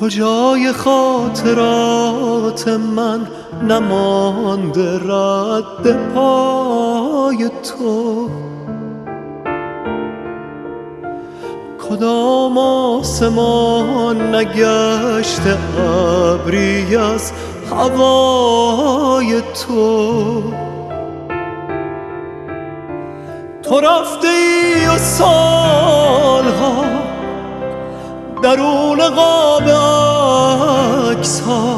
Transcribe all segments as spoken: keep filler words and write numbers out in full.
کجای خاطرات من نمانده رد پای تو؟ کدام آسمان نگشته ابری از هوای تو؟ تو رفته ای و سالها درون قاب عکس ها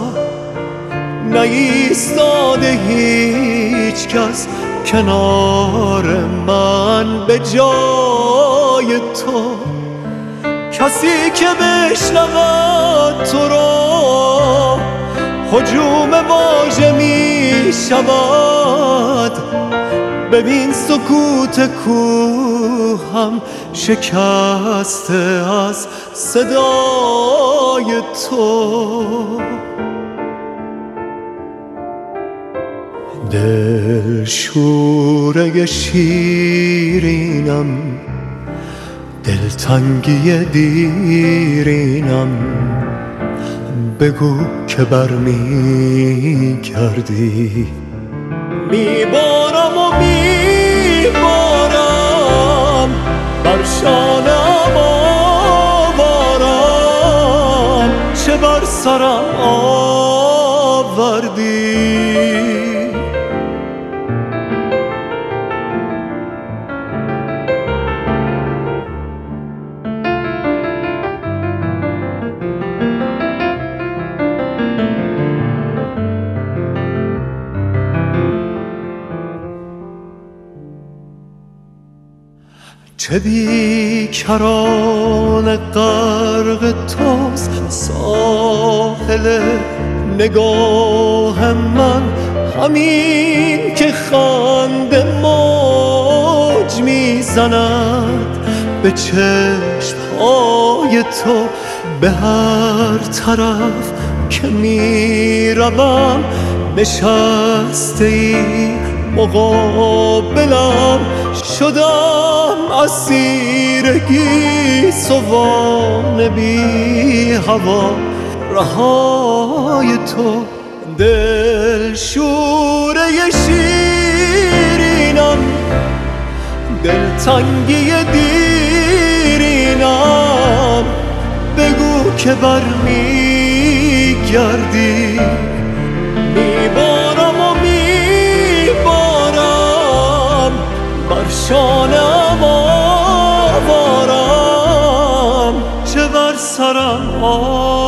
نایستاده هیچ کس کنار من به جای تو. کسی که بشنود تو را هجوم واژه می شود. ببین سکوت کوهم شکسته از صدای تو. دل شوره شیرینم، دلتنگی دیرینم، بگو که برمی گردی. میبارم و میبارم بر شانم آوارم، چه بر سرم آوردی. چه بیکران غرق توست ساحل نگاه من، همین که خنده موج میزند به چشمهای تو. به هر طرف که میروم نشسته ای مقابلم، شدم اسیر گیسوان بی هوا رهای تو. دل شوره شیرینم، دلتنگی دیرینم، بگو که برمی گردی. میبارم و میبارم بر شانم آوارم، چه بر سرم آوارم.